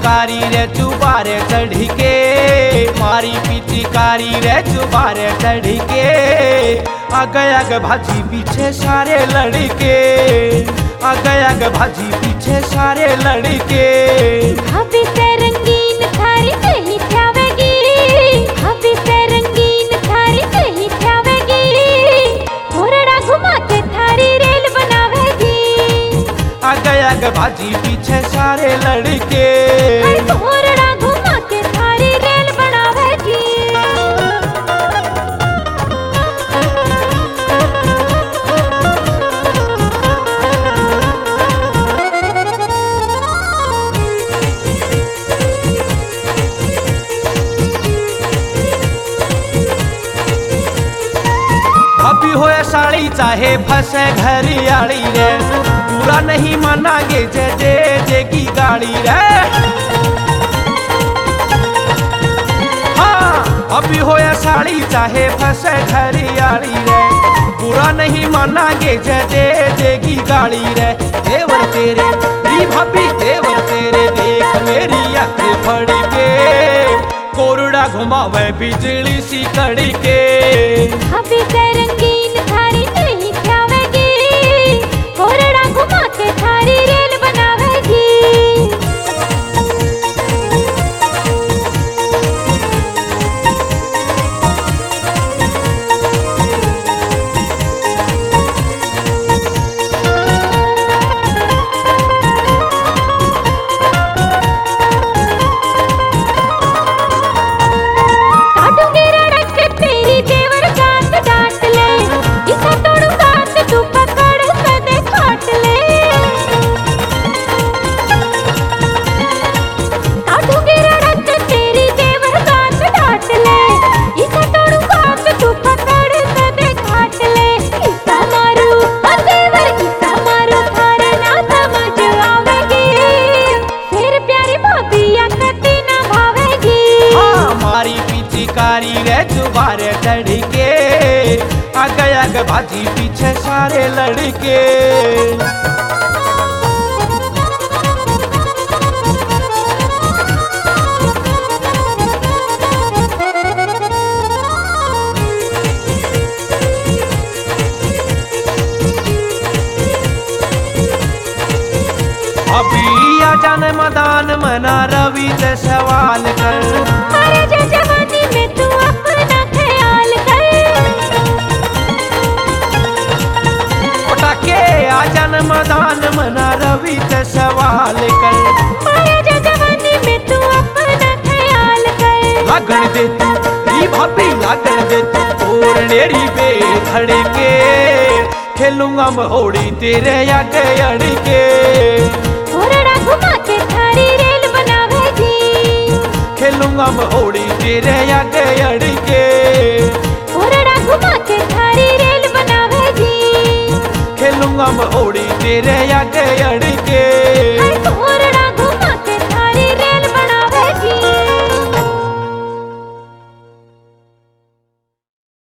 पिचकारी रे चुबारे चढ़ी के, मारी पिचकारी रे चुबारे चढ़ी के, आगे आगे भाजी पीछे सारे लड़के, आगे आगे भाजी पीछे सारे लड़के। भाभी से रंगीन थारी कहीं ठावेगी, भाभी से रंगीन थारी कहीं ठावेगी, घोरड़ा घुमा के थारी रेल बनावेगी, आगे आगे भाजी पीछे सारे लड़के। घोरड़ा घुमा के थारी रेल बनावेगी। अभी होए साड़ी चाहे फंसे घरियाली रे, पूरा नहीं मानागे जे जे जे की गाड़ी रे। हाँ अभी होए साड़ी चाहे फंसे घरियाली रे, पूरा नहीं मानागे जे जे जे की गाड़ी रे। देवर तेरे री भाभी देवर तेरे देख मेरी आंखें फड़ी के, कोरड़ा घुमावे बिजली सी कड़ी के। भाभी से रंगीन थारी नहीं ठावेगी, कोरड़ा घुमा के थारी रेल बनावेगी। काटूंगी रड़क तेरी देवर गात डांट ले, इसे तोड़ू गात तू पकड़ सदे काट ले। काटूंगी रड़क तेरी देवर गात डांट ले, इसे तोड़ू गात तू पकड़ सदे काट ले। इसा मारू देवर इसा मारू थारे ना समझ आवेगी, फिर प्यारी भाभी या कती ना भावेगी। हाँ मारी पिचकारी रे चुबारे चढ़ी के, आगे आगे भाजी पीछे सारे लड़के। अभी आ जाने मैदान मना रवि से सवाल कर, मारे जे जवानी में तू अपना ख्याल कर। पटाके आ जाने मैदान मना रवि से सवाल कर, मारे जे जवानी में तू अपना ख्याल कर। लगन दे तू री भाभी लगन दे तू ओरनेरी पे खड़े के, खेलूंगा मैं होड़ी तेरे आगे अड़के। घोरड़ा घुमा के थारी रेल बनावेगी, खेलूंगा मैं होड़ी तेरे आगे अड़के। घोरड़ा घुमा के थारी रेल बनावेगी, खेलूंगा मैं होड़ी तेरे आगे अड़के।